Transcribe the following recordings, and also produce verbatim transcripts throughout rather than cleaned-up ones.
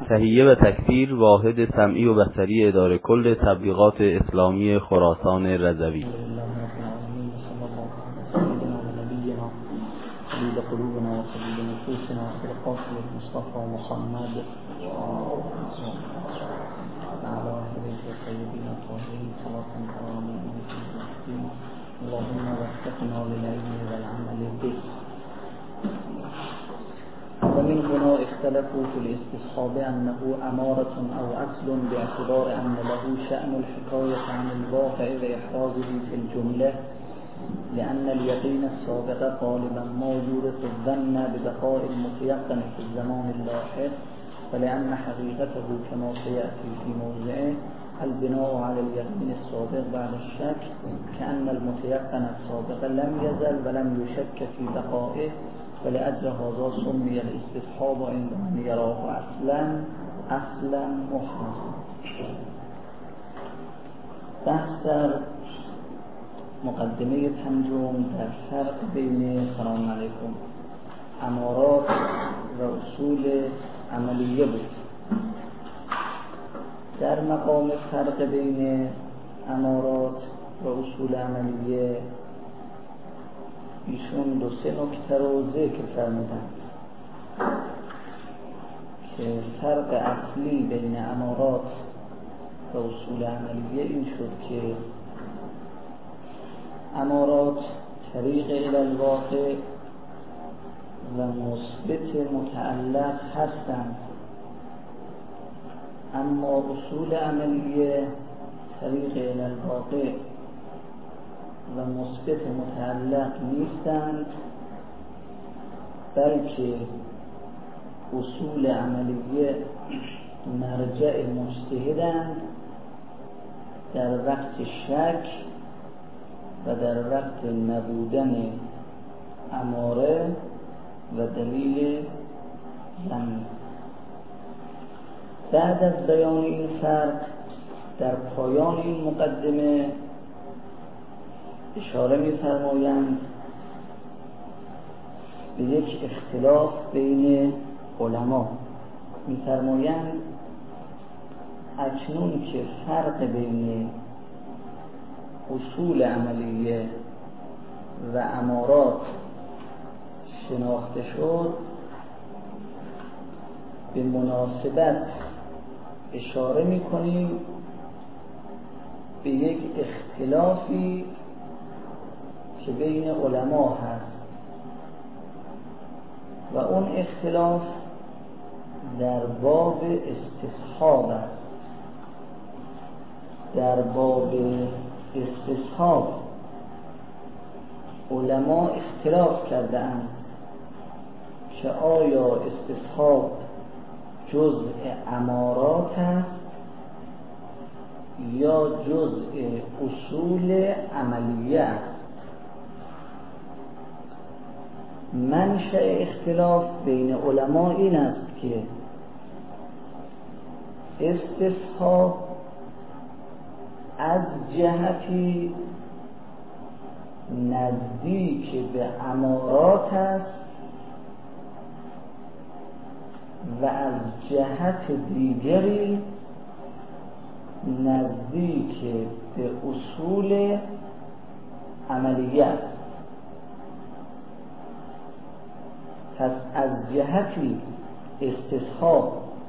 تهیه و تکثیر واحد سمعی و بصری اداره کل تبلیغات اسلامی خراسان رضوی. حبيب قلوبنا وحبيب نفوسنا بالقاسم المصطفى محمد وعلى آله الطيبين الطاهرين صلاة كرامة الدين. اللهم وفقنا للعلم والعمل به. ومن هنا اختلفوا في الاستصحاب أنه أمارة أو أصل باعتبار أن له شأن الحكاية عن الواقع وإحرازه في الجملة، لأن اليقين السابق غالبا ما يورث الظن ببقاء المتيقن في الزمان اللاحق، ولأن حقيقته كما سيأتي في موضعه البناء على اليقين السابق بعد الشك، كأن المتيقن السابق لم يزل ولم يشك في بقائه، ولأجل هذا سمي الاستصحاب عند من يراه أصلا أصلا محرزا. بحث مقدمه پنجم در فرق بین سلام علیکم امارات و اصول عملیه بود. در مقام فرق بین امارات و اصول عملیه ایشون دو سه نکته رو ذکر فرمودند که فرق اصلی بین امارات و اصول عملیه این شد که امارات طریق الی الواقع و مثبت متعلق هستند، اما اصول عملیه طریق الی الواقع و مثبت متعلق نیستند، بلکه اصول عملیه مرجع مجتهدند در وقت شک و در وقت نبودن اماره و دلیل ظنی. بعد از بیان این فرق در پایان این مقدمه اشاره می‌فرمایند به یک اختلاف بین علما. می‌فرمایند اکنون که فرق بین اصول عملیه و امارات شناخته شد، به مناسبت اشاره می‌کنیم به یک اختلافی که بین علما هست و اون اختلاف در باب استصحاب است. در باب استصحاب علما اختلاف کرده اند که آیا استصحاب جزء امارات است یا جزء اصول عملیه است. منشأ اختلاف بین علما این است که استصحاب از جهتی نزدیک به امارات است و از جهت دیگری نزدیک به اصول عملیه است. پس از جهتی استصحاب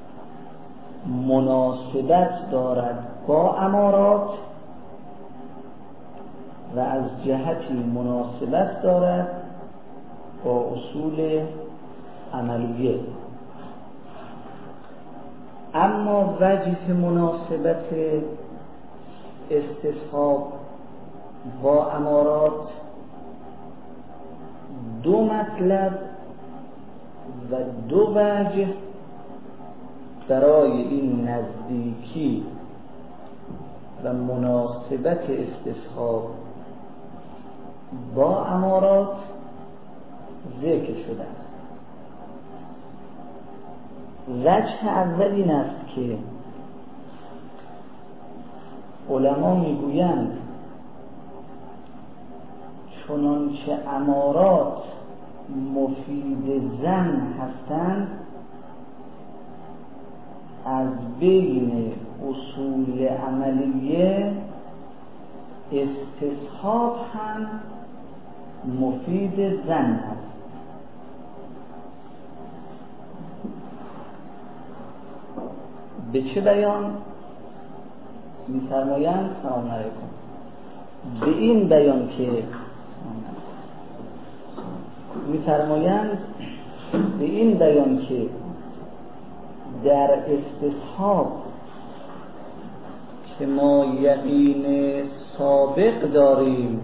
مناسبت دارد با امارات و از جهتی مناسبت دارد با اصول عملیه. اما وجه مناسبت استصحاب با امارات دو مطلب و دو وجه برای این نزدیکی و مناسبت استصحاب با امارات ذکر شده است. وجه اول این است که علما میگویند چنانچه امارات مفید زن هستند، از بین اصول عملیه استصحاب هم مفید ظن است. به چه بیان؟ می‌فرمایند سلام علیکم، به این بیان که می‌فرمایند به این بیان که در استصحاب که ما یقین سابق داریم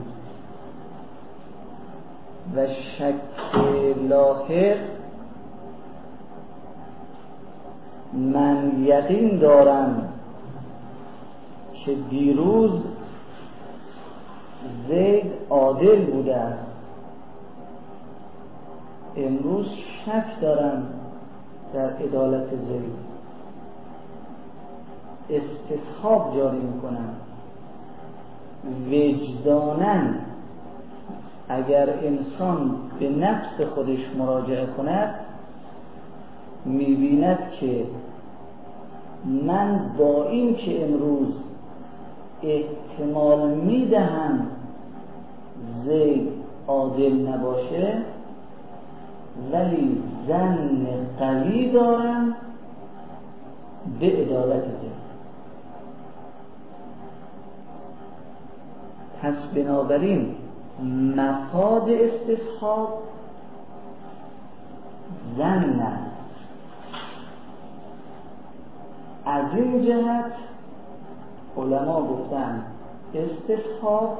و شک لاحق، من یقین دارم که دیروز زید عادل بوده است، امروز شک دارم در عدالت زید، استصحاب جاری میکنم. وجداناً اگر انسان به نفس خودش مراجعه کند میبیند که من با این که امروز احتمال میدهم زید عادل نباشه، ولی ظن قوی دارم به عدالت زید. پس بنابراین مفاد استصحاب ظن است. از این جهت علما گفتن استصحاب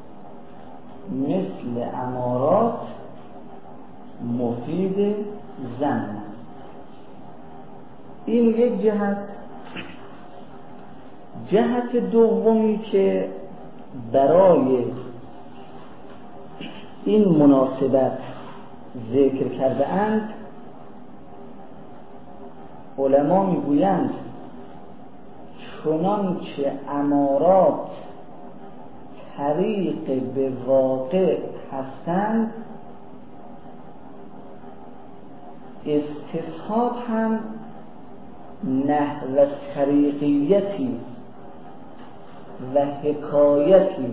مثل امارات مفید ظن است. این یک جهت. جهت دومی که برای این مناسبت ذکر کرده اند، علما میگویند چنان که امارات طریق به واقع هستند، استصحاب هم نحو طریقیتی و حکایتی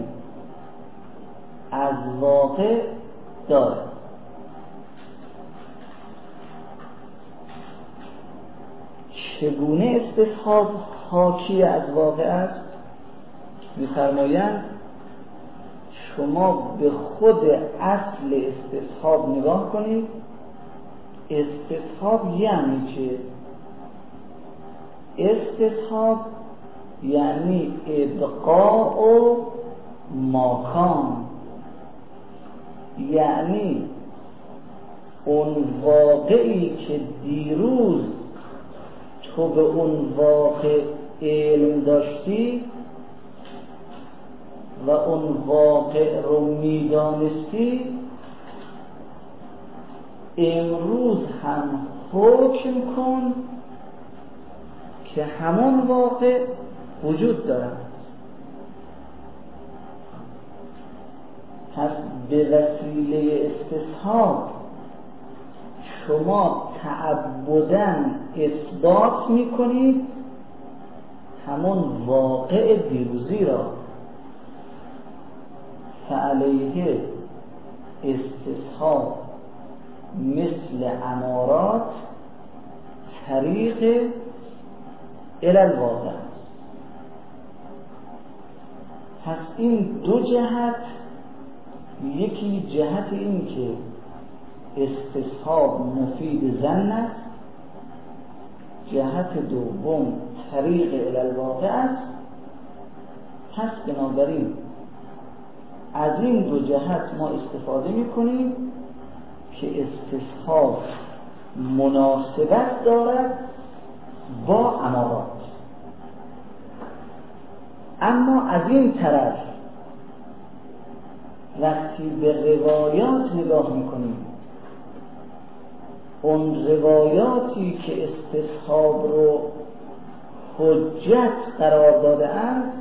از واقع دارد. چگونه استصحاب حاکی از واقع است؟ می‌فرمایند شما به خود اصل استصحاب نگاه کنید. استصحاب یعنی چه؟ استصحاب یعنی ابقاء و ماکان، یعنی اون واقعی که دیروز تو به اون واقع علم داشتی و اون واقع رو میدانستی، امروز هم حکم کن که همون واقع وجود دارد. پس به وسیله استصحاب شما تعبداً اثبات میکنید همون واقع دیروزی را. فعلیه استصحاب مثل امارات طریق الی الواقع. پس این دو جهت، یکی جهت این که استصحاب مفید ظن است، جهت دوم طریق الی الواقع است. پس بنابراین از این دو جهت ما استفاده میکنیم که استصحاب مناسبت دارد با امارات. اما از این طرف وقتی به روایات نگاه میکنیم، اون روایاتی که استصحاب رو حجت قرار داده اند،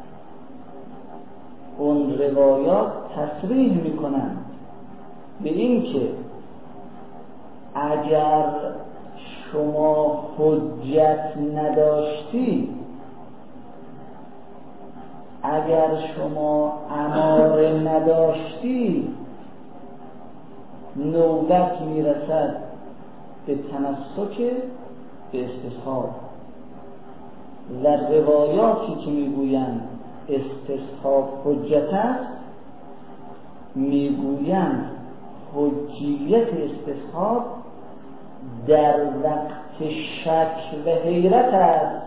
اون روایات تصریح میکنند به این که اگر شما حجت نداشتی، اگر شما اماره نداشتی، نوبت میرسد به تمسک به استصحاب. و روایاتی که میگویند استصحاب حجت است، میگویند حجیت استصحاب در وقت شک و حیرت است،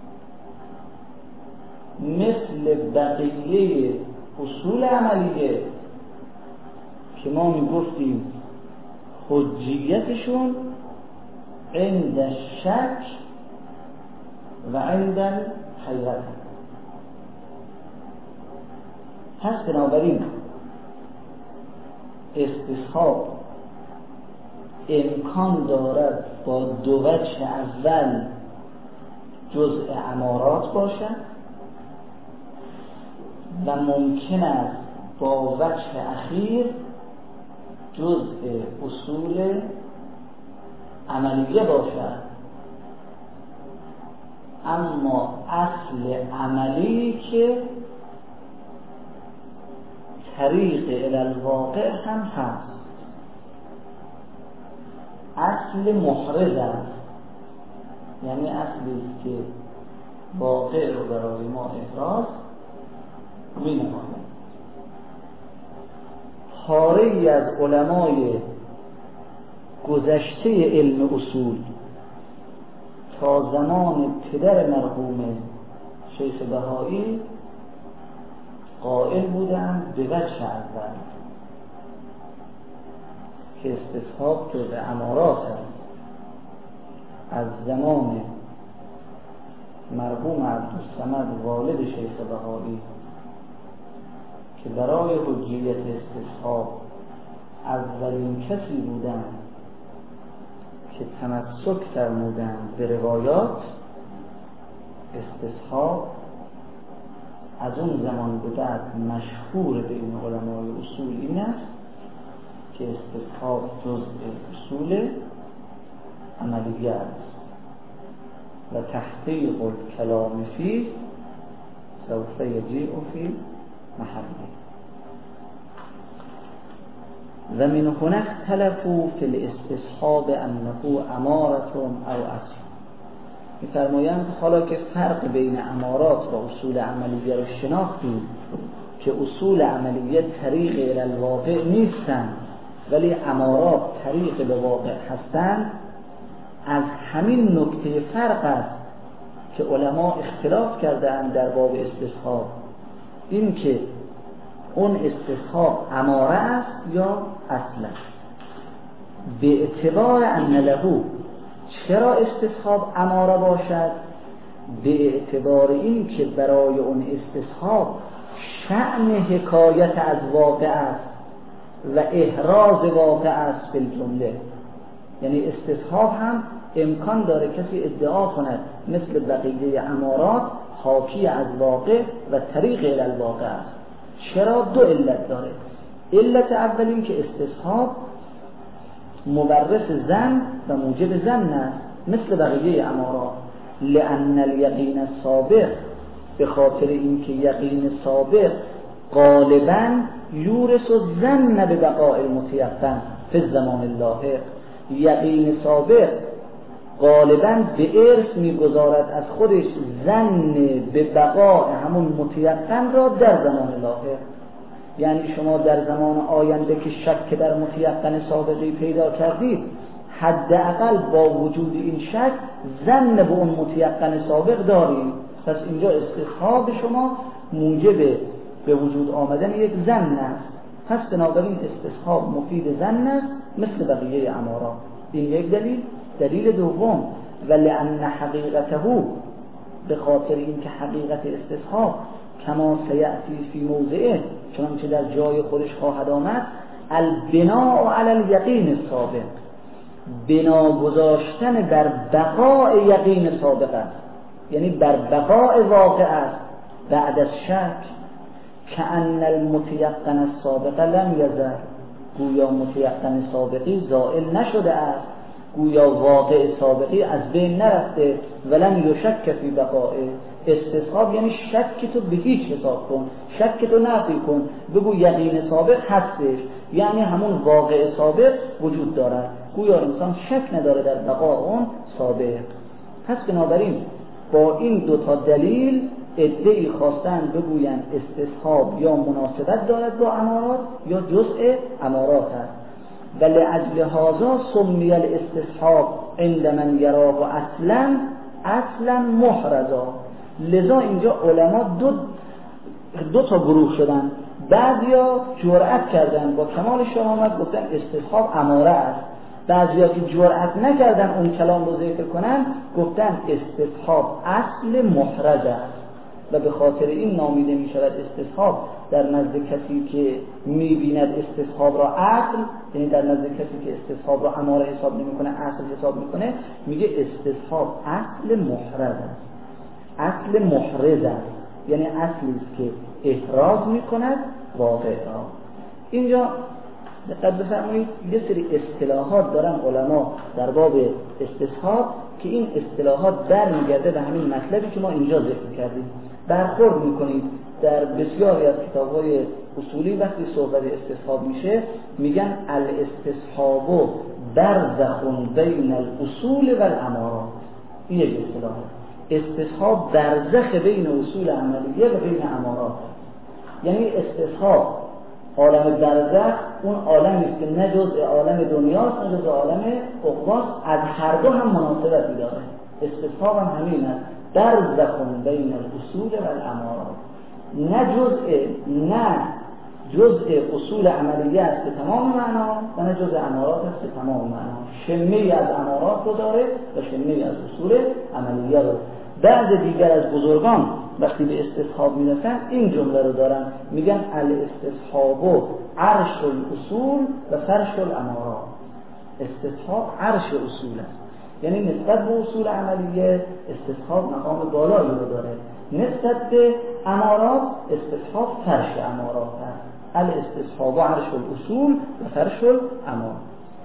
مثل بقیه اصول عملیه که ما میگفتیم حجیتشون عند شک و عند حیرت. پس بنابراین استصحاب امکان دارد با دو وجه اول جزء امارات باشد و ممکن است با وجه اخیر جزء اصول عملیه باشد. اما اصل عملی که طریق الالواقع هم هست، اصل محرز است، یعنی اصلی که واقع رو برای ما احراز می نماید. پاره‌ای از علمای گذشته علم اصول تا زمان پدر مرحوم شیخ بهایی قائل بودند به وجه اول که استصحاب جزء امارات است. از زمان مرحوم عبدالصمد والد شیخ بهایی که برای حجیت استصحاب اولین کسی بودند که تمسک فرمودند به روایات، استصحاب از اون زمان به بعد مشهور بین علمای اصول این است که استصحاب جزء اصول عملیه است و تحقیق الکلام فی سوف یجیء فی محله. و من هنا اختلفوا فی الاستصحاب انه امارة او اصل. می‌فرمایند حالا که فرق بین امارات و اصول عملیه رو شناختیم که اصول عملیه طریق الواقع نیستند ولی امارات طریق به واقع هستند، از همین نکته فرق است که علما اختلاف کردند در باب استصحاب، این که اون استصحاب اماره است یا اصل است. به اعتبار ان له، چرا استصحاب اماره باشد؟ به اعتبار این که برای اون استصحاب شأن حکایت از واقع است و احراز واقع است فی الجمله. یعنی استصحاب هم امکان داره کسی ادعا کند مثل بقیه امارات حاکی از واقع و طریق الالواقع است. چرا؟ دو علت داره. علت اول این که استصحاب مورث ظن و موجب ظن است مثل بقیه امارات، لأن الیقین السابق، به خاطر اینکه یقین سابق غالبا یورث الظن به بقاء المتیقن فی الزمان اللاحق. یقین سابق غالبا به ارث میگذارد از خودش ظن به بقاء همون متیقن را در زمان لاحق. یعنی شما در زمان آینده که شک در متیقن سابقی پیدا کردید، حداقل با وجود این شک ظن به اون متیقن سابق دارید. پس اینجا استصحاب شما موجب به وجود آمدن یک ظن است. پس بنابراین استصحاب مفید ظن است مثل بقیه امارات. این یک دلیل. دلیل دوم، ولأن حقیقته، به خاطر اینکه حقیقت استصحاب کما سیأتی فی موضعه، چنانچه در جای خودش خواهد آمد، البناء علی الیقین السابق، بنا گذاشتن بر بقاء یقین سابق است، یعنی بر بقاء واقع است بعد از شک. کأن المتیقن السابق لم یزل، گویا متیقن سابقی زائل نشده است. گویا واقع سابقی از بین نرفته. ولن یشک فی بقائه، استصحاب یعنی شک تو به هیچ حساب کن، شک تو نفی کن، بگو یقین سابق هستش، یعنی همون واقع سابق وجود دارد. گویا انسان شک نداره در بقا اون سابق. پس بنابراین با این دوتا دلیل ادعی خواستن بگویند استصحاب یا مناسبت دارد با امارات یا جزء امارات است. ولی اجل هذا سمی الاستصحاب عند من یراه اصلا اصلا محرزا. لذا اینجا علما دو دو تا گروه شدن. بعضیا جرأت کردن با کمال شهامت گفتن استصحاب اماره است، بعضیا که جرأت نکردن اون کلام رو ذکر کنن گفتن استصحاب اصل محرز است و به خاطر این نامیده می شود استصحاب در نزد کسی که می بیند استصحاب را اصل، یعنی در نزد کسی که استصحاب را اماره حساب نمی کنه اصل حساب می کنه، میگه استصحاب اصل محرز است. اصل محرز است یعنی اصلی است که احراز می کند واقع را. اینجا دقت بفرمایید یه سری اصطلاحات دارن علما در باب استصحاب که این اصطلاحات برمیگرده به همین مطلبی که ما اینجا ذکر کردیم. برخورد میکنید در بسیاری از کتاب‌های اصولی وقتی صحبت استصحاب میشه میگن الاستصحاب برزخ بین الاصول و الامارات. این یک اصطلاحه. استصحاب برزخ بین اصول عملیه و بین امارات. یعنی استصحاب عالم برزخ اون عالمی است که نه جزء عالم دنیاست نه جزء عالم عقباست، از هر دو هم مناسبتی داره. استصحاب هم همین است، برزخ بین الاصول و الامارات. نه جزء نه جزء اصول عملیه است به تمام معنا و نه جزء امارات است به تمام معنا. شمه‌ای از امارات رو داره و شمه‌ای از اصول عملیه رو. بعض دیگر از بزرگان وقتی به استصحاب میرسن این جمله رو دارن، میگن الاستصحاب عرش الاصول و فرش الامارات. استصحاب عرش اصول است، یعنی نسبت به اصول عملیه استصحاب مقام بالایی رو داره، نسبت به امارات استصحاب فرش امارات است. الاستصحاب عرش الاصول و فرش الامارات.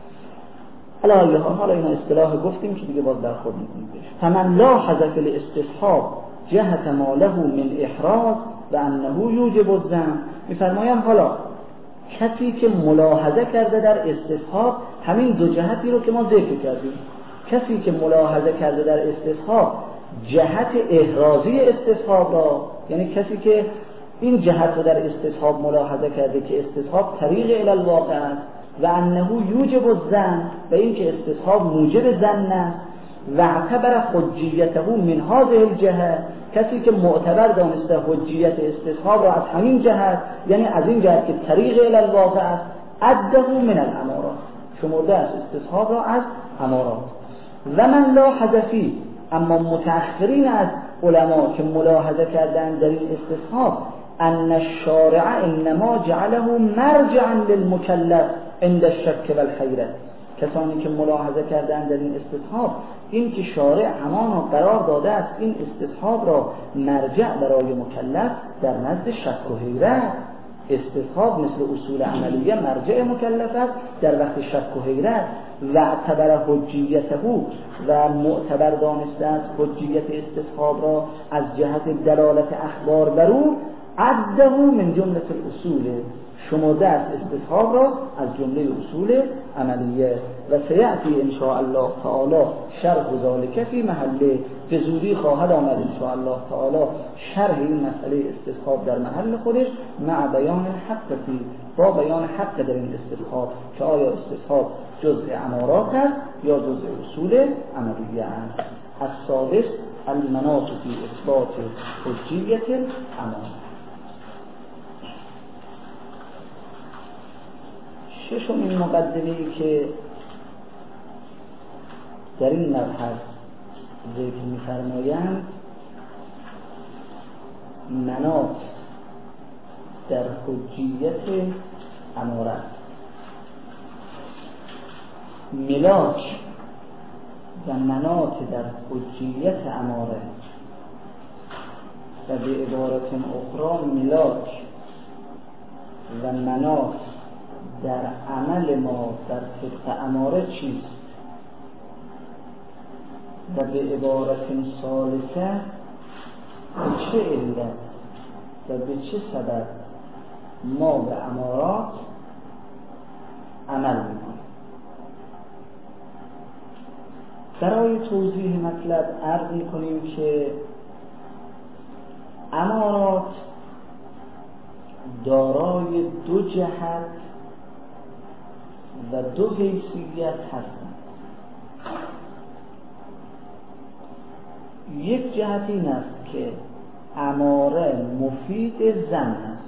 حالا حالا این اصطلاح گفتیم که دیگه باز برخورد می‌کنیم بهش. فمن لاحظ فی الاستصحاب جهت ما له من احراز و انه یوجب الذم. می‌فرمایند حالا کسی که ملاحظه کرده در استصحاب همین دو جهتی رو که ما ذکر کردیم، کسی که ملاحظه کرده در استصحاب جهت احرازی استصحاب را، یعنی کسی که این جهت رو در استصحاب ملاحظه کرده که استصحاب طریق الی الواقع است و انه یوجب الظن و این که استصحاب موجب ظن است و اعتبر حجیته من هذه الجهه، کسی که معتبر دانسته حجیت استصحاب را از همین جهت، یعنی از این جهت که طریق الی الواقع است، عده من الامارات، شمرده است استصحاب را از امارات. و من لاحظ فی، اما متأخرین از علما که ملاحظه کردن در این استصحاب ان الشارع انما جعله مرجعا للمکلف عند الشک و الحیرة، کسانی که ملاحظه کردن در این استصحاب این که شارع همانا قرار داده است این استصحاب را مرجع برای مکلف در نزد شک و حیرت. استصحاب مثل اصول عملیه مرجع مکلف است در وقت شک و حیرت. و اعتبر حجیته و معتبر دانسته است حجیت استصحاب را از جهت دلالت اخبار بر او، عده من جمله الاصول، شمرده است استصحاب را از جمله اصول عملیه. و سیأتی ان شاء الله تعالی شرح ذلک فی محله، به زودی خواهد آمد ان شاء الله تعالی شرح این مسئله استصحاب در محل خودش، مع بیان حق فی، با بیان حق در این استصحاب که آیا استصحاب جزء امارات است یا جزء اصول عملیه است. السادس المناط فی اثبات حجیت الامارات. ششمین مقدمه‌ای که در این مبحث ذکر می‌فرمایند مناط در حجیت امارات. ملاک و مناط در حجیت اماره و به عبارت اخرى ملاک و مناط در عمل ما در طبق اماره چیست؟ و به عبارت ثالثه به چه علت و به چه سبب ما به امارات عمل میکنیم. برای توضیح مطلب عرض میکنیم که امارات دارای دو جهت و دو حیثیت هستند. یک جهت این است که اماره مفید زن است.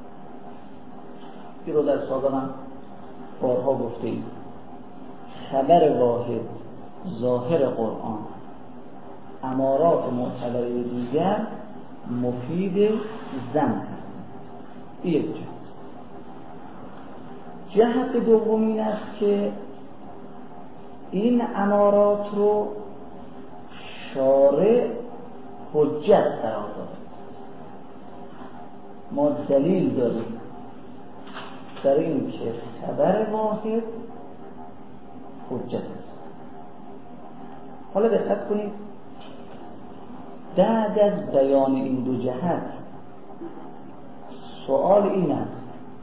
این رو در سابقا بارها گفته ایم. خبر واحد ظاهر قرآن، امارات معتبره دیگر مفید زن است. یک جهت. جهت دوم این است که این امارات رو شارع حجت قرار داده. ما دلیل داریم در این که خبر واحد حجت است. حالا دقت کنید، بعد از بیان این دو جهت سوال این است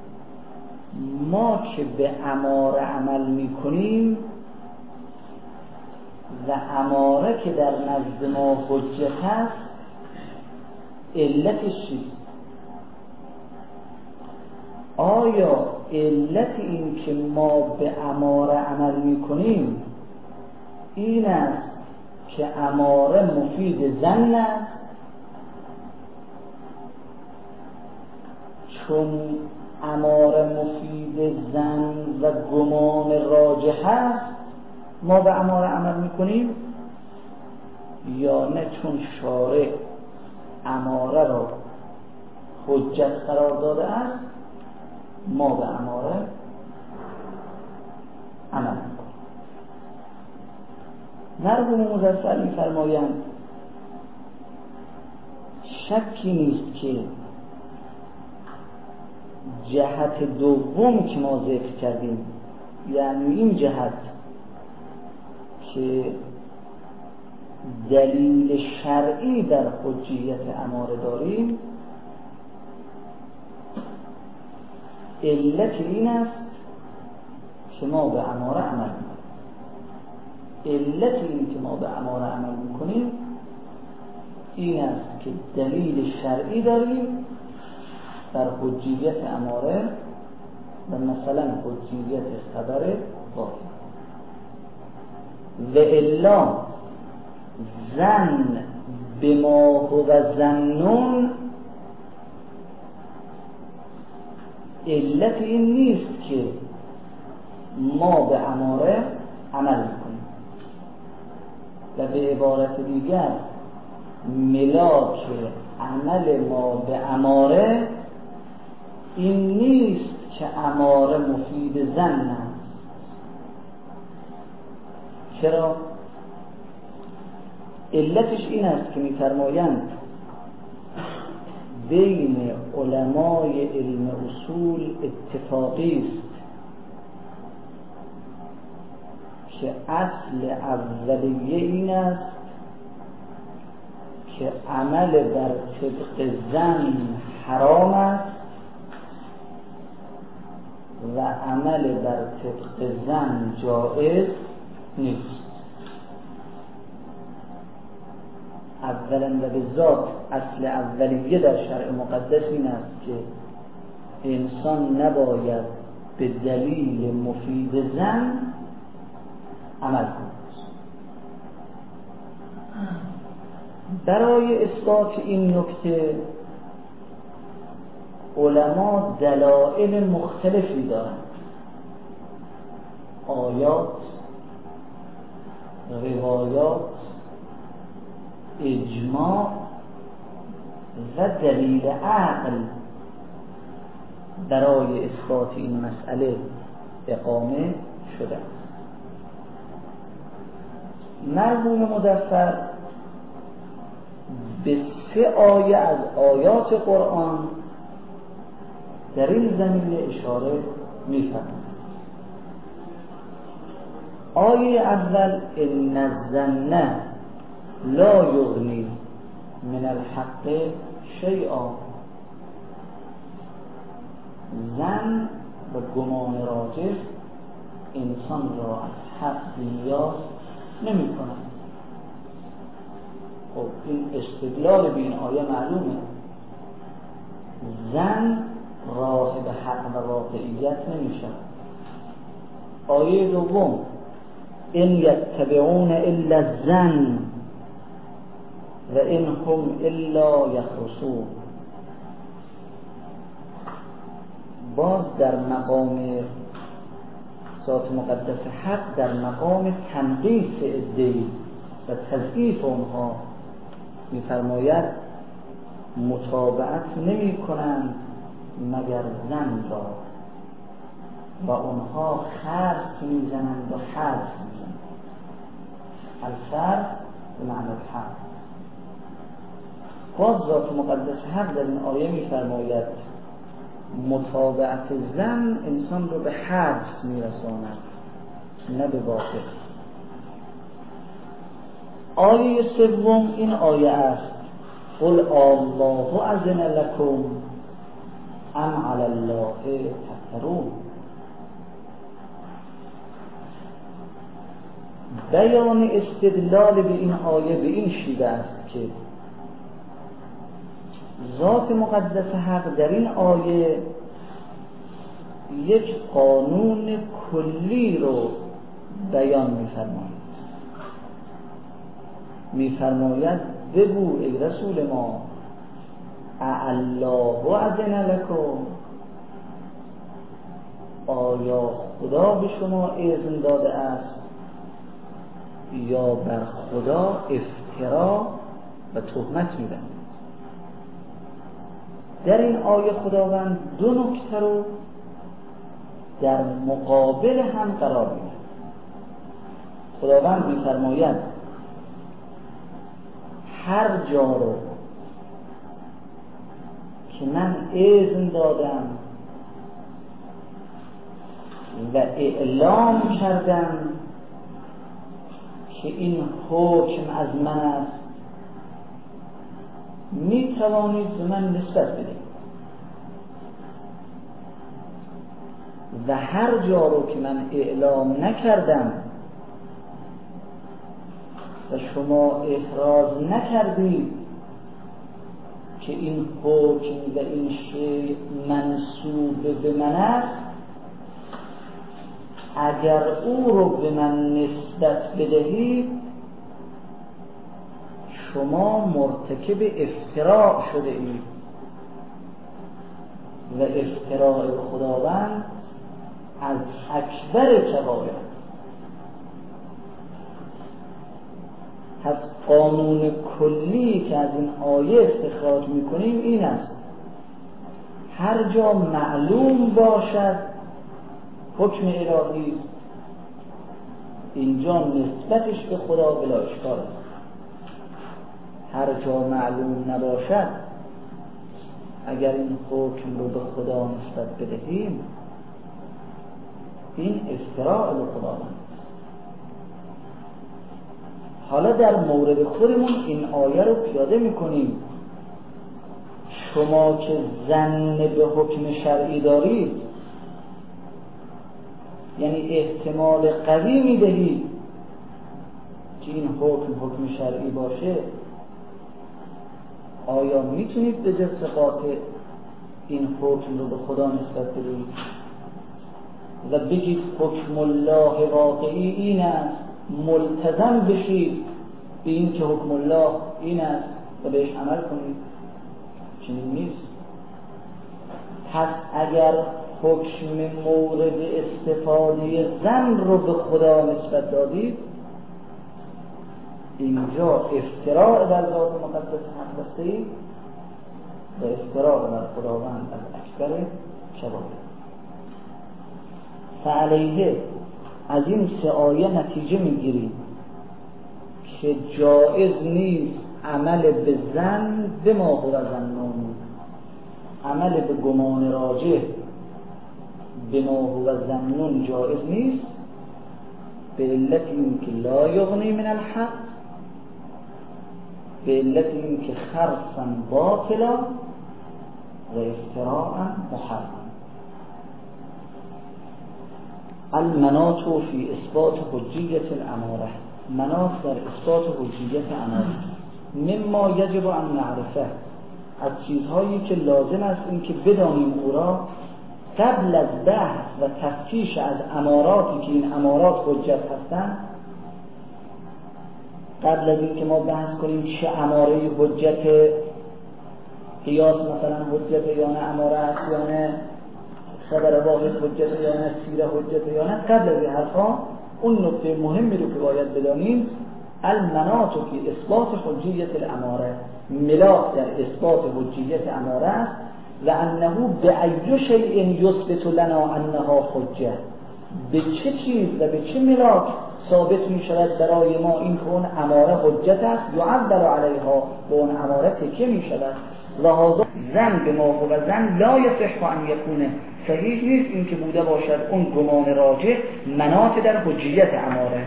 ما که به اماره عمل میکنیم و اماره که در نزد ما حجت است علتش چیست؟ آیا علت این که ما به اماره عمل میکنیم این است که اماره مفید زن است چون اماره مفید زن و گمان راجح است ما به اماره عمل میکنیم، یا نه چون شارع اماره را حجت قرار داده است ما به اماره عمل میکنیم. مرحوم مظفر می‌فرمایند شکی نیست که جهت دوم که ما ذکر کردیم، یعنی این جهت که دلیل شرعی در حجیت اماره داریم، علت این است که ما به اماره عمل میکنیم. علت این که ما به اماره عمل میکنیم این است که دلیل شرعی داریم در حجیت اماره و مثلا حجیت خبر واحد. و الا زن بما هو ظنون علت این نیست که ما به اماره عمل میکنیم. و به عبارت دیگر ملاک عمل ما به اماره این نیست که اماره مفید زن است. چرا؟ علتش این است که می‌فرمایند بین علمای علم اصول اتفاقی است که اصل اولیه این است که عمل بر طبق زن حرام است و عمل بر طبق زن جائز نیست. اولا و به ذات اصل اولیه در شرع مقدس این است که انسان نباید به دلیل مفید زن عمل کند. برای اثبات این نکته علما دلائل مختلفی دارند، آیات، روایات، اجماع و دلیل عقل برای اثبات این مسئله اقامه شده است. مرحوم مظفر به سه آیه از آیات قرآن در این زمینه اشاره می‌فرمایند. آیه اول ان الظن لا یغنی من الحق شیئا. ظن و گمان راجح انسان را از حق بی‌نیاز نمی کنند. خب این استدلال به این آیه معلومه. ظن راه به حق و واقعیت نمی شود. آیه دوم ان یتبعون الا الظن و ان هم الا یخرصون. باز در مقام ذات مقدس حق در مقام تنقیص ادعی و تضعیف اونها می‌فرماید متابعت نمی کنند مگر ظن را و اونها خرص میزنند و حرف میزنند. الفرد به معنی الحق. باز ذات مقدس حق در این آیه می‌فرماید متابعت ظن انسان رو به حرف میرساند نه به واقع. آیه سوم این آیه است قل الله اذن لکم ام علی الله تفترون. بیان استدلال به این آیه به این شیوه است که ذات مقدس حق در این آیه یک قانون کلی رو بیان می‌فرماید. می‌فرماید بگو ای رسول ما الله اذن لکم، آیا خدا به شما اذن داده است یا بر خدا افترا و تهمت می‌بندید؟ در این آیه خداوند دو نکته رو در مقابل هم قرار میده. خداوند می‌فرماید هر جا رو که من اذن دادم و اعلام کردم که این حکم از من است می توانید به من نسبت بدهید و هر جا رو که من اعلام نکردم و شما احراز نکردید که این حکم و این شیء منسوب به من است، اگر او رو به من نسبت بدهید شما مرتکب افتراء شده اید و افتراء به خداوند از اکبر کبائر. پس قانون کلی که از این آیه استخراج میکنیم این است: هر جا معلوم باشد حکم الهی اینجا نسبتش به خدا بلا اشکال است. هر جا معلوم نباشد اگر این حکم رو به خدا نسبت بدهیم این افتراء به خداوند. حالا در مورد خودمون این آیه رو پیاده میکنیم. شما که ظن به حکم شرعی دارید، یعنی احتمال قوی میدهید که این حکم حکم شرعی باشه، آیا میتونید به جز قاطع این حکم رو به خدا نسبت بدید و بگید حکم الله واقعی این است، ملتزم بشید به این که حکم الله این است و بهش عمل کنید؟ چنین نیست. پس اگر حکم مورد استفاده ظن رو به خدا نسبت دادید، اینجا افتراء در ذات مقدس حق هستید و افتراء در خداوند از اکبر کبائر. فعلیه از این سه آیه نتیجه میگیریم که جایز نیست عمل به ظن به ما هو ظنون، عمل به گمان راجح به ما هو ظنون جایز نیست، به علت این که لا یغنی من الحق به علت این که خرصا باطلا و افتراء محرم. المناط فی اثبات حجیت الاماره، مناط در اثبات حجیت اماره. مما یجب ان نعرفه، از چیزهایی که لازم است این که بدانیم او را قبل از بحث و تفتیش از اماراتی که این امارات حجت هستند، قبل از این که ما بحث کنیم چه اماره حجت، قیاس مثلا حجت یا نه، اماره است یا نه، خبر واحد حجت یا نه، سیره حجت یا نه، قبل از این حرفا اون نکته مهمی رو که باید بدانیم المناط فی اثبات حجیت الاماره، ملاک در اثبات حجیت اماره است و انه به ای شیء یثبت لنا انها حجه، به چه چیز و به چه ملاک ثابت می شود برای ما این که اون اماره حجت است، یعول علیها، به اون اماره تکیه می شود. و هذا زن به ما هو زن لا یصح ان یکونه، صحیح نیست این که بوده باشد اون گمان راجح مناط در حجیت اماره.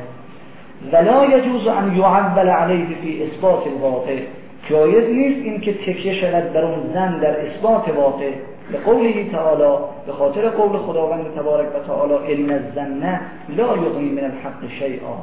ولا یجوز ان یعول علیه فی اثبات الواقع، جایز نیست این که تکیه شود بر اون زن در اثبات واقع. به قوله تعالی، به خاطر قول خداوند تبارک و تعالی ان الظن لا یغنی من الحق شیئا،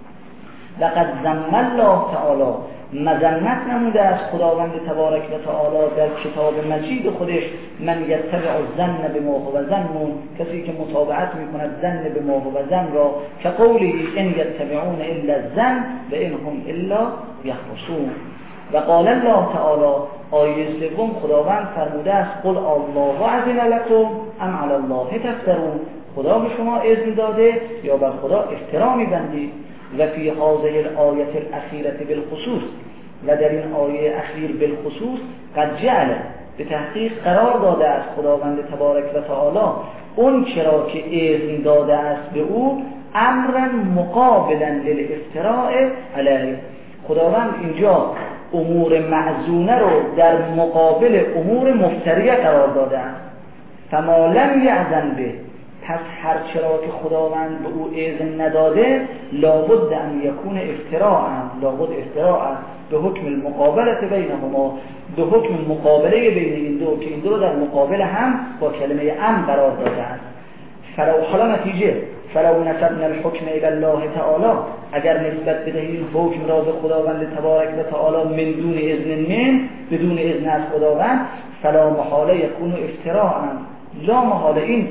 لقد ذم الله تعالی، مذمت نموده از خداوند تبارک و تعالی در کتاب مجید خودش من یتبع الظن بما هو ظن، کسی که متابعت میکند ظن بما هو ظن را، که قوله ان یتبعون الا الظن و ان هم الا یخرصون. و قال الله تعالی، آیه سوم خداوند فرموده است قل الله اذن لكم ام علی الله تفترون، خدا به شما اذن داده یا بر خدا افترا می‌بندید. و فی هذه الآیه الاخیره بالخصوص، و در این آیه اخیر بالخصوص قد جعل، به تحقیق قرار داده است خداوند تبارک و تعالی اون چرا که اذن داده است به او امرا مقابلا للافتراء علیه، خداوند اینجا امور معزونه رو در مقابل امور مفتریه قرار داده است. فما لم یأذن به، پس هر چرا که خداوند به او اذن نداده لابد ان یکون افتراء، لابد افتراء به حکم المقابله بینهما، به حکم مقابله بین این دو که این دو در مقابل هم با کلمه ام قرار داده است. فلو حالا نتیجه فلو نسبنا الحکم الی الله تعالی، اگر نسبت بدهیم حکم را به خداوند تبارک و تعالی من دون اذن من، بدون اذن از خداوند، فلا محاله یکون افتراء، لا محاله این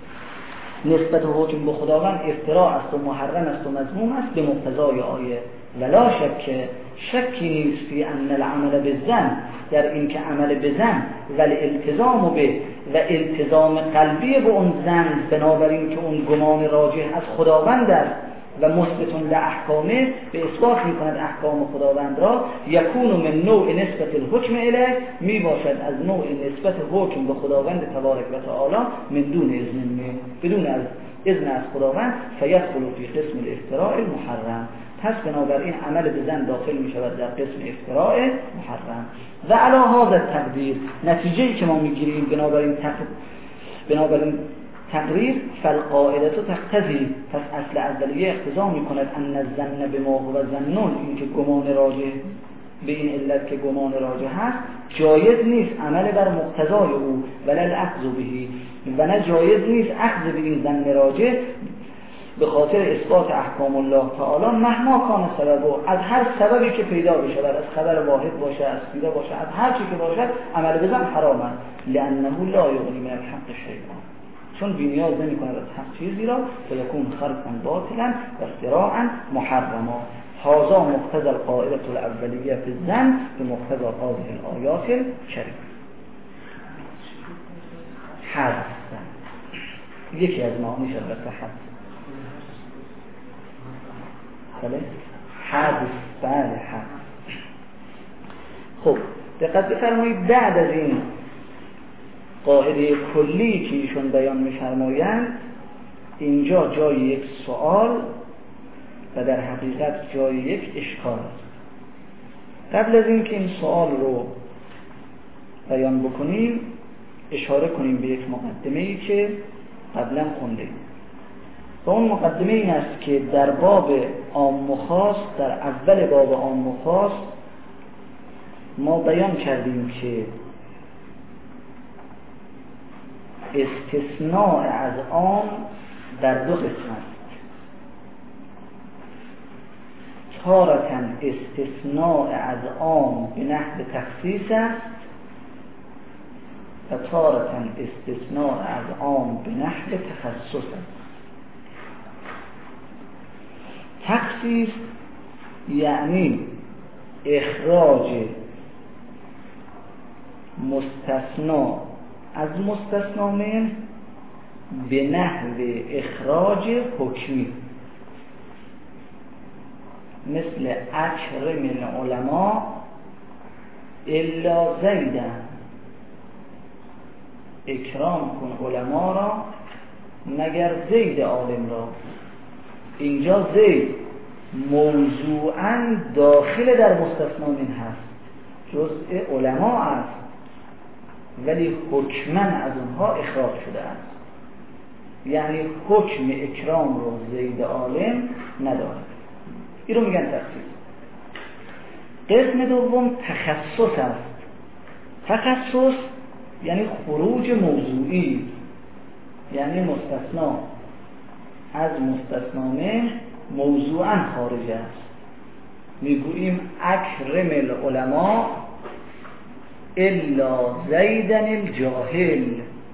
نسبت حکم به خداوند افتراء است و محرم است و مذموم است به مقتضای آیه. ولا شک، شکی نیست فی ان العمل بالظن، در این که عمل به ظن و الالتزام به و التزام قلبی به اون ظن، بنابراین که اون گمان راجح از خداوند است و مثبتون لاحکامه، به اثبات میکند احکام خداوند را، یکون من نوع نسبت الحکم الیه، می باشد از نوع نسبت حکم به خداوند تبارک و تعالی من دون اذن من، بدون از اذن از خداوند، فیدخل فی قسم الافتراء المحرم، پس بنابراین عمل به ظن داخل می شود در قسم افتراء محرم. و علی هذا التقدیر، نتیجه‌ای که ما میگیریم بنابراین تقدیر بنابراین تقریر فالقاعده تقتضی، پس اصل اولیه اقتضا میکند ان الظن بما هو ظنون، این که گمان راجح به این علت که گمان راجح هست جایز نیست عمل بر مقتضای او ولا الاخذ بهی، و نه جایز نیست اخذ به این ظن راجح به خاطر اثبات احکام الله تعالی مهما کان سببو، از هر سببی که پیدا بشه، از خبر واحد باشه، از سیره باشه، از هر چی که باشه عمل به ظن حرام است، لانه لا یغنی من الحق شیئا، چون بی‌نیاز نمی‌کند از حق چیزی را، فیکون خرقا باطلا و افتراء محرما. هذا مقتضى القاعده الاولیه فی الظن بمقتضى هذه الآیات الکریمه. حد یکی از معانیش البته حد، بله حد، بله حد. خب دقت بفرمایید، بعد از این قاعده کلی که ایشون بیان می‌فرمایند، اینجا جای یک سوال و در حقیقت جای یک اشکال است. قبل از این که این سوال رو بیان بکنیم اشاره کنیم به یک مقدمه‌ای که قبلا خوندیم. و اون مقدمه این است که در باب عام و خاص، در اول باب عام و خاص ما بیان کردیم که استثناء از عام در دو قسم است. تارةً استثناء از عام به نحو تخصیص است و تارةً استثناء از عام به نحو تخصص است. تخصیص یعنی اخراج مستثنا از مستثنا منه به نحو اخراج حکمی، مثل اکرم العلماء الا زیدن، اکرام کن علما را مگر زید عالم را. اینجا زید موضوعاً داخل در مستثنا من هست، جزء علما است، ولی حکماً از اونها اخراج شده است، یعنی حکم اکرام رو زید عالم ندارد. این رو میگن تخصیص. قسم دوم تخصص است. تخصص یعنی خروج موضوعی، یعنی مستثنا از مستثنا منه موضوعاً خارج است. میگوییم اکرم العلماء الا زیدن الجاهل،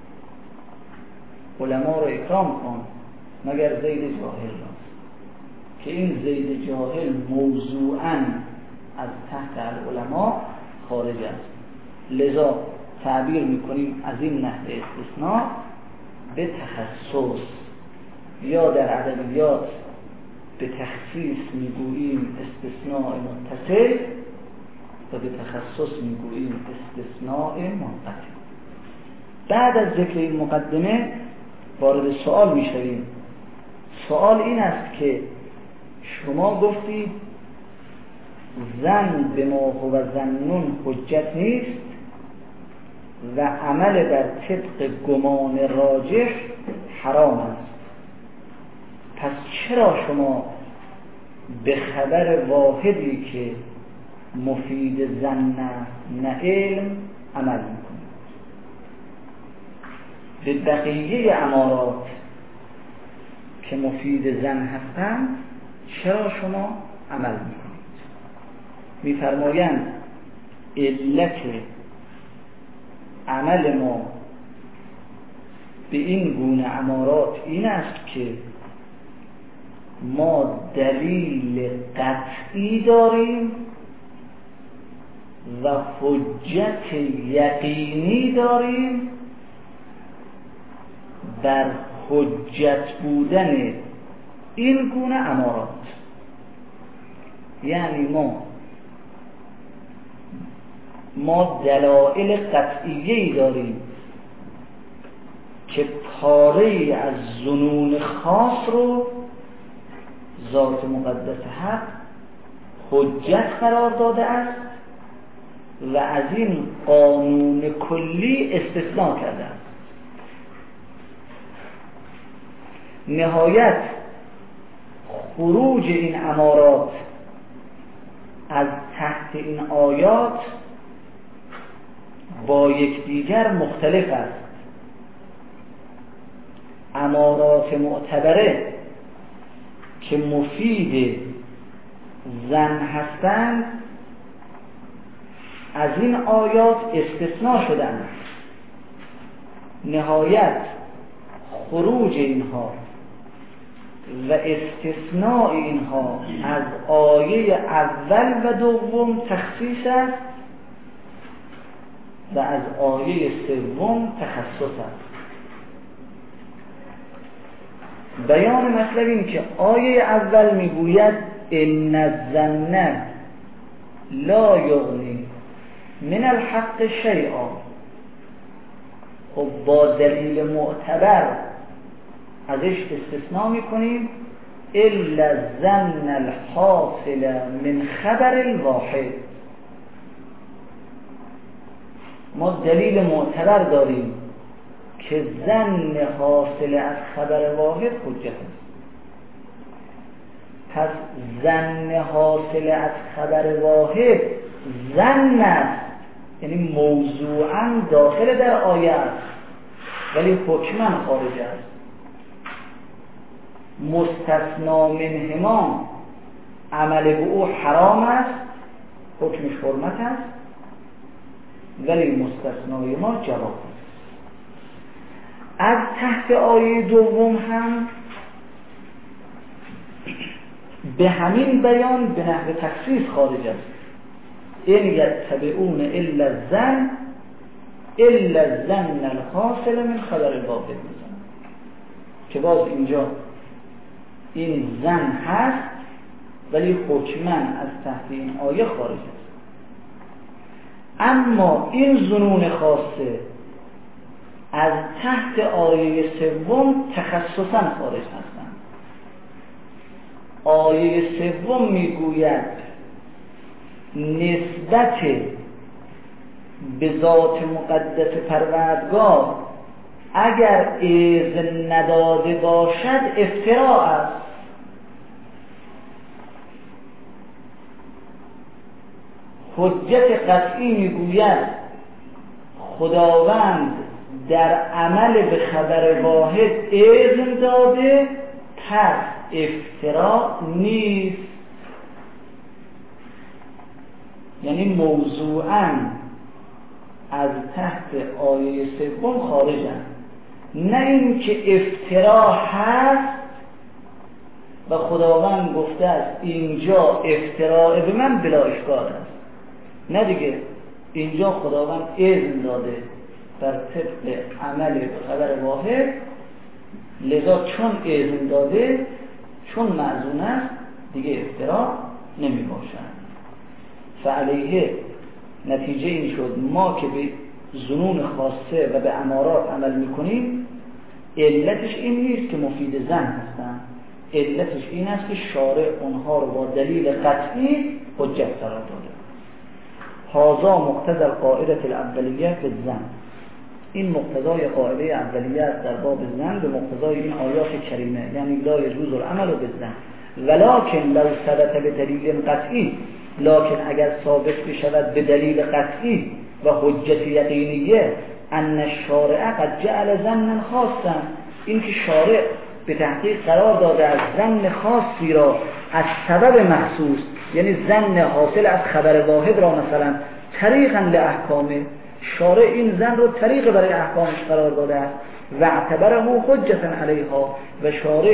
علما رو اکرام کن مگر زید جاهل را، که این زید جاهل موضوعاً از تحت العلماء خارج است. لذا تعبیر میکنیم از این نحو استثناء به تخصص، یا در ادبیات به تخصیص میگوییم استثناء متصل و به تخصص میگوییم استثناء منقطع. بعد از ذکر این مقدمه وارد سوال میشویم. سوال این است که شما گفتید ظن به ما هو ظنون حجت نیست و عمل بر طبق گمان راجح حرام است. پس چرا شما به خبر واحدی که مفید ظن نه علم عمل میکنید؟ به بقیه امارات که مفید ظن هستند چرا شما عمل میکنید؟ میفرمایند علت عمل ما به این گونه امارات این است که ما دلیل قطعی داریم و حجت یقینی داریم بر حجت بودن این گونه امارات. یعنی ما ما دلایل قطعیه‌ای داریم که پاره از ظنون خاص رو ذات مقدس حق حجت قرار داده است و از این قانون کلی استثناء کرده است. نهایت خروج این امارات از تحت این آیات با یکدیگر مختلف است. امارات معتبره که مفید ظن هستند از این آیات استثناء شدند. نهایت خروج اینها و استثناء اینها از آیه اول و دوم تخصیص است و از آیه سوم تخصص است. بیان مطلب این که آیه اول میگوید ان الظن لا یغنی من الحق شیئا، خب با دلیل معتبر ازش استثناء میکنیم الا الظن الحاصل من خبر الواحد. ما دلیل معتبر داریم که ظن حاصل از خبر واحد حجت است. پس ظن حاصل از خبر واحد زن است، یعنی موضوعاً داخل در آیه است ولی حکماً خارج است. مستثنا منهما عمل به او حرام است، حکمش حرمت است، ولی مستثنای ما جواز است. از تحت آیه دوم هم به همین بیان به نحو تخصیص خارج است. این یتبعون الا الظن الا الظن الحاصل من خبر الواحد میزن که باز اینجا این ظن هست ولی حکما از تحت این آیه خارج است. اما این ظنون خاصه از تحت آیه سوم تخصصاً خارج هستند. آیه سوم میگوید نسبت به ذات مقدس پروردگار اگر اذن نداده باشد افتراء است. حجت قطعی میگوید خداوند در عمل به خبر واحد اذن داده، پس افتراء نیست. یعنی موضوعاً از تحت آیه سوم خارجند، نه اینکه افتراء هست و خداوند گفته است اینجا افتراء به من بلا اشکال است. نه دیگه، اینجا خداوند اذن داده بر طبق عمل به خبر واحد، لذا چون اذن داده، چون معزون است، دیگه افتراء نمی باشد. فعلیه نتیجه این شد ما که به ظنون خاصه و به امارات عمل میکنیم، علتش این نیست که مفید زن هستن، علتش این است که شارع اونها رو با دلیل قطعی حجت قرار داده. هذا مقتضی القاعده الاولیه فی الظن، این مقتضای قاعده اولیه است در باب زن به مقتضای این آیات کریمه، یعنی لا یجوز العمل بالظن ولکن لو ثبت به دلیل قطعی، لکن اگر ثابت بشود به دلیل قطعی و حجت یقینیه ان الشارع قد جعل ظنا خاصا، این که شارع به تحقیق قرار داده از ظن خاصی را از سبب مخصوص، یعنی ظن حاصل از خبر واحد را مثلا طریقا لاحکامه، شارع این ظن رو طریق برای احکامش قرار داده است و اعتبره حجتا علیها، و شارع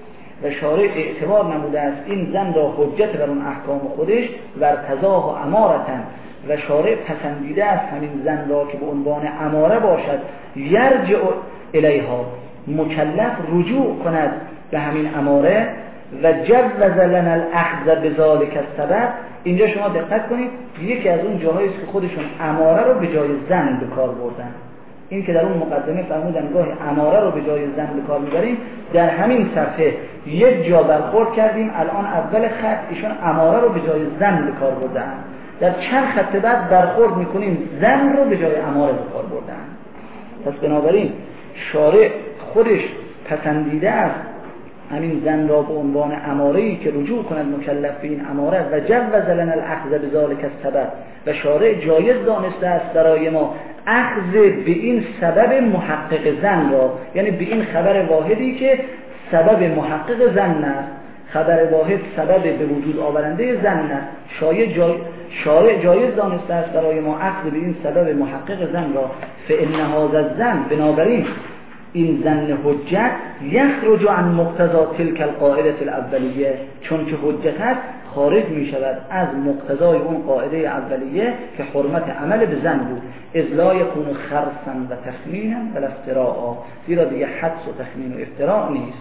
و شارع اعتبار نموده است این ظن را حجت بر اون احکام خودش و ارتضاه و امارتا، و شارع پسندیده است همین ظن را که به عنوان اماره باشد، یرجع الیها، مکلف رجوع کند به همین اماره، و جوز لنا الاخذ بذلک السبب. اینجا شما دقت کنید، یکی از اون جاهایی است که خودشون اماره رو به جای ظن به کار بردن. این که در اون مقدمه فرمودن گاهی اماره رو به جای ظن به کار میبریم، در همین صفحه یک جا برخورد کردیم، الان اول خط ایشون اماره رو به جای ظن به کار بردن، در چند خط بعد برخورد میکنیم ظن رو به جای اماره به کار بردن. پس بنابراین شارع خودش پسندیده است همین ظن را به عنوان اماره‌ای که رجوع کند مکلف به این اماره، و جوز لنا الاخذ بذلک السبب، و شارع جایز دانسته است برای ما اخذ به این سبب محقق ظن را، یعنی به این خبر واحدی که سبب محقق ظن است، خبر واحد سبب به وجود آورنده ظن است، شارع جای شارع جایز دانسته است برای ما اخذ به این سبب محقق ظن را. فإن هذا الظن، بنابراین این ظن حجت یخرج عن مقتضا تلک القاعده الاولیه، چون که حجت است خارج می شود از مقتضای اون قاعده اولیه که حرمت عمل به ظن بود، اذ لا یکون خرصا و تخمینا ولا افتراء، زیرا دیگه حدس و تخمین و افتراء نیست.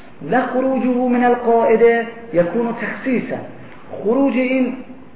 و خروجه من القاعده یکون تخصیصا، خروج این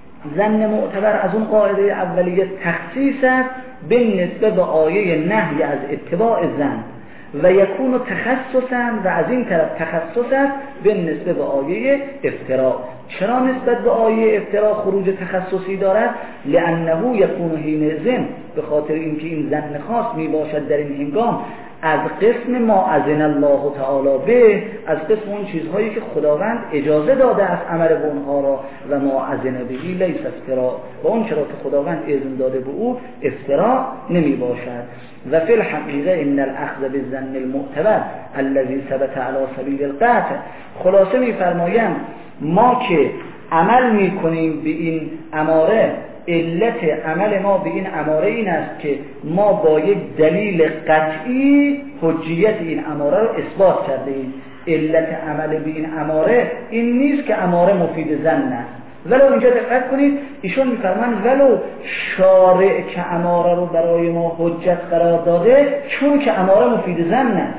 ظن معتبر از اون قاعده اولیه تخصیص است به نسبت به آیه نهی از اتباع ظن، و یکون تخصصا، و از این طرف تخصص است به نسبت به آیه افتراء. چرا نسبت به آیه افتراء خروج تخصصی دارد؟ لانه یکون حینئذ، به خاطر اینکه این ظن خاص می باشد در این هنگام از قسم ما اذن الله تعالی به، از قسم اون چیزهایی که خداوند اجازه داده است عمل به اونها را، و ما اذن بهی لیس افترا، و اون چرا که خداوند اذن داده به او افترا نمی باشد. و فی الحقیقه ان الاخذ بالظن المعتبر الذي ثبت علی سبیل القطع، خلاصه میفرمایند ما که عمل میکنیم به این اماره، علت عمل ما به این اماره این است که ما با یک دلیل قطعی حجیت این اماره رو اثبات کرده ایم. علت عمل به این اماره این نیست که اماره مفید ظن است. ولو اینجا دقت کنید ایشون میفرمان ولو شارع که اماره رو برای ما حجت قرار داده، چون که اماره مفید ظن است.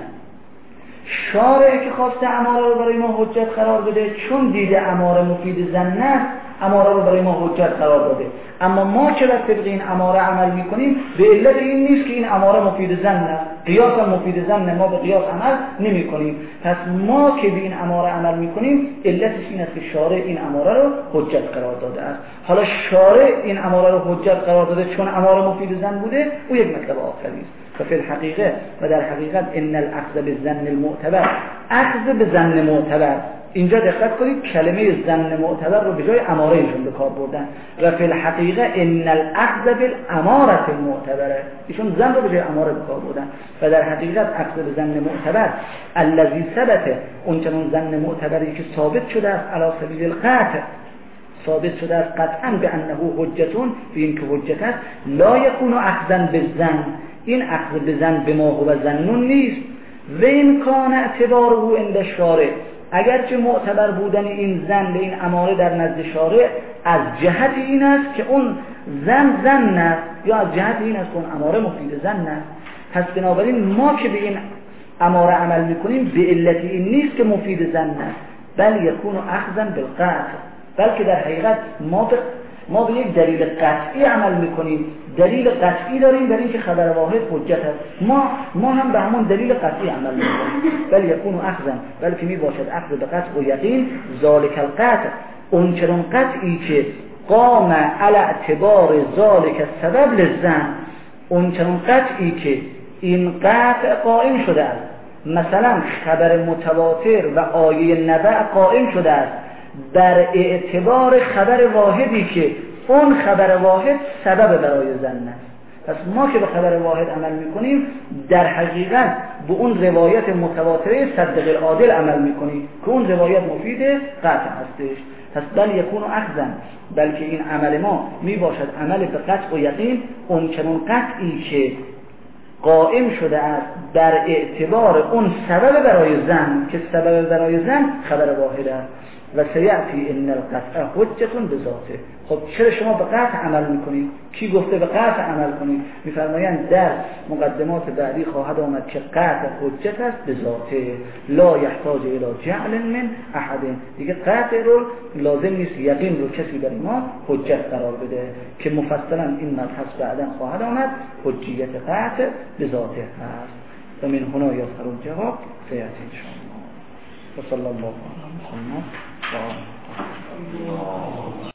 شارع که خواسته اماره رو برای ما حجت قرار بده، چون دیده اماره مفید ظن است، اماره رو برای ما حجت قرار داده. اما ما که بر طبق این اماره عمل میکنیم به علت این نیست که این اماره مفید ظن است. قیاس هم مفید ظن، ما به قیاس عمل نمی کنیم. پس ما که به این اماره عمل میکنیم علتش این است که شارع این اماره رو حجت قرار داده است. حالا شارع این اماره رو حجت قرار داده چون اماره مفید ظن بوده، او یک مطلب آخری است. و فی الحقیقه و در حقیقت ان الاخذ بالظن المعتبر، اخذ به ظن معتبر، اینجا دقت کنید کلمه ظن معتبر رو به جای اماره ایشون به کار بردن. و فی الحقیقه ان الاخذ بالاماره المعتبره، ایشون ظن رو به جای اماره به کار بردن. و در حقیقت اخذ به ظن معتبر الذی ثبت، اون چنون ظن معتبری که ثابت شده است علی سبیل القطع، ثابت شده است قطعا به انه حجتون، به این که حجت است، لا یکون اخذا بالظن، این اخذ به ظن به ما هو ظنون نیست. و این کان اعتباره عند الشارع، اگرچه معتبر بودن این ظن به این اماره در نزد شارع از جهت این است که اون ظن ظن است، یا از جهت این است که اون اماره مفید ظن است. پس بنابراین ما که به این اماره عمل میکنیم به علت این نیست که مفید ظن است، بل یکون اخذا بالقطع، بلکه در حقیقت ما به ما به یک دلیل قطعی عمل میکنیم. دلیل قطعی داریم در این که خبر واحد حجت است، ما ما هم به همون دلیل قطعی عمل میکنیم. بل یکون اخذا، بلکه می باشد اخذ به قطع و یقین، ذالک القطع، اون چنان قطعی که قام علی اعتبار ذالک السبب للظن، اون چنان قطعی که این قطع قائم شده است. مثلا خبر متواتر و آیه نبع قائم شده است بر اعتبار خبر واحدی که اون خبر واحد سبب برای ظن است. پس ما که به خبر واحد عمل میکنیم در حقیقت به اون روایت متواتره صدق العادل عمل میکنیم که اون روایت مفید قطع هستش. پس بل یکون اخذا، بلکه این عمل ما می باشد عمل به قطع و یقین، اون چنون قطعی که قائم شده است در اعتبار اون سبب برای ظن که سبب برای ظن خبر واحد است. و سیأتی ان القطع حجتون بذاته. خب چرا شما به قطع عمل میکنید؟ کی گفته به قطع عمل کنید؟ میفرمایند در مقدمات بعدی خواهد آمد که قطع حجت است بذاته، لا یحتاج الی جعل من احد، دیگه قطع رو لازم نیست یقین رو کسی برای ما حجت قرار بده، که مفصلا این مبحث بعدا خواهد آمد حجیت قطع بذاته هست. و من هنا یظهر الجواب سیأتی ان شاء الله. و صلی الله علی محمد و آله.